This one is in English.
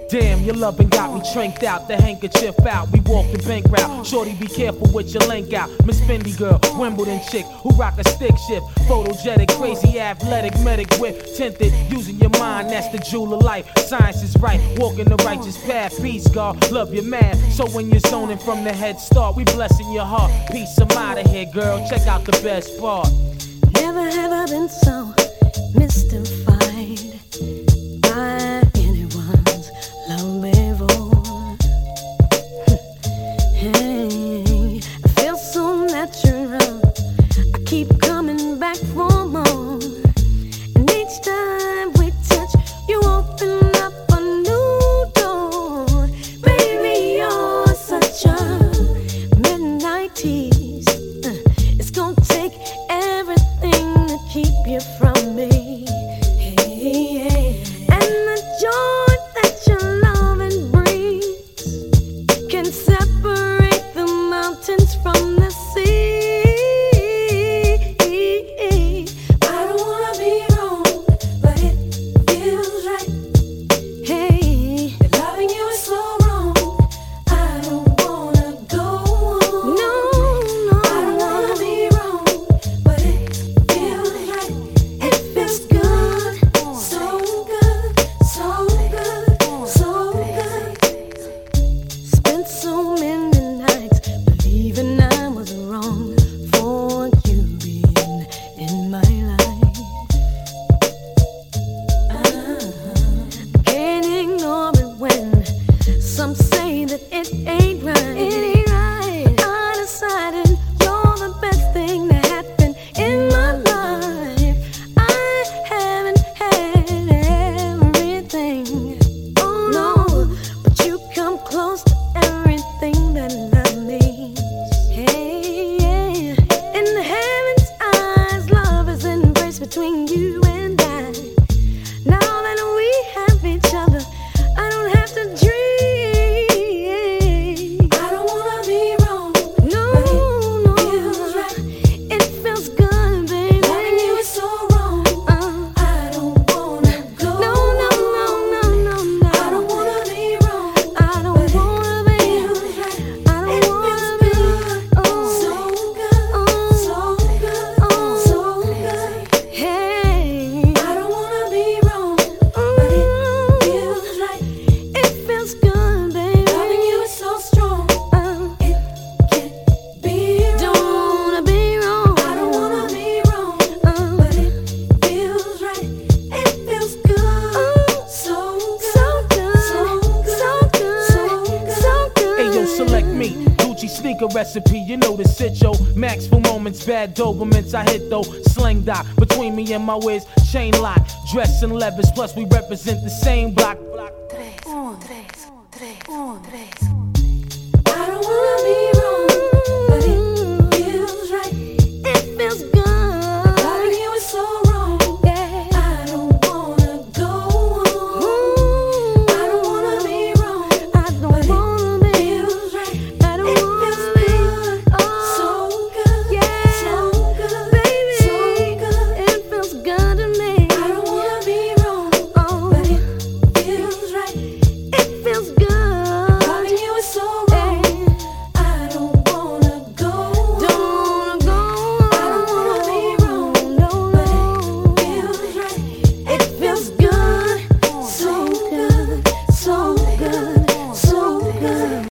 Damn, your loving got me tranked out, the handkerchief out. We walk the bank route. Shorty, be careful with your link out. Miss Fendi girl, Wimbledon chick who rock a stick shift. Photogenic, crazy, athletic, medic whip. Tinted, using your mind, that's the jewel of life. Science is right, walking the righteous path. Peace, God, love your man. So when you're zoning from the head start, we blessing your heart. Peace, I'm out of here, girl. Check out the best part. Never have I been so mystified by anyone's love before. Hey, I feel so natural. I keep coming back for more. And each time we touch, you open up a new door. Baby, you're such a midnight tease. It's gonna take everything to keep you from me. Hey, yeah. And the joy that your loving brings can separate the mountains from the sea. I don't wanna be wrong, but it feels right. Hey, loving you is so wrong. I don't wanna go on. No, I don't wanna be wrong, but it feels right. It feels good, so good, so good, so good. Spent so many nights believing I was wrong for you being in my life. Can't ignore it when some say that it ain't right. It ain't right. I decided you're the best thing that happened in my life. I haven't had everything, oh no, but you come close to everything that love means. Hey, yeah. In the heaven's eyes, love is embraced between you and I. Now that we have each other, I don't have to dream. I don't wanna be wrong, no, no, feels right. It feels good, baby. Loving you is so wrong. I don't wanna go. No, no, no, no, no, no. I don't wanna be wrong. I don't wanna be. I don't wanna be. So good, so good, so good. Hey, I don't wanna be wrong, but it feels right. It feels good, baby. Loving you is so strong. It can't be wrong. Don't wanna be wrong. I don't wanna be wrong, but it feels right. It feels good, so good, so good, so good, so good, so good. Hey yo, select me, Gucci sneaker recipe, you know the sit yo. Max for moments, bad Dobermans I hit though. Slang dot between me and my whiz, chain lock, dress in levers. Plus we represent the same block. 3, 1, 3, 1, 3.